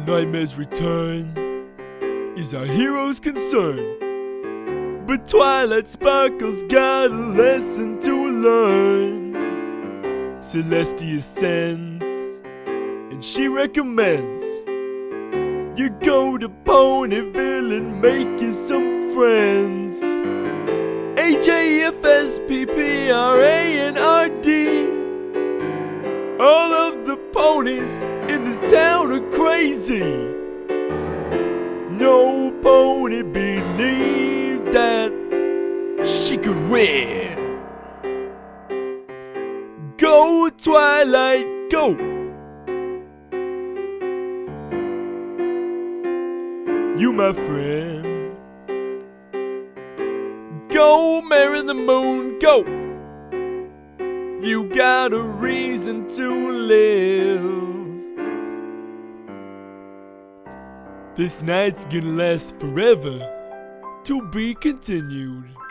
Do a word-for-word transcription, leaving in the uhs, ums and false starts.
Nightmare's return is our hero's concern, but Twilight Sparkle's got a lesson to learn. Celestia sends, and she recommends you go to Ponyville and make you some friends. A J F S P P R A and R D. All of the ponies in this town are crazy. No pony believed that she could win. Go Twilight, go! You my friend. Go Mary the Moon, go! You got a reason to live. This night's gonna last forever, to be continued.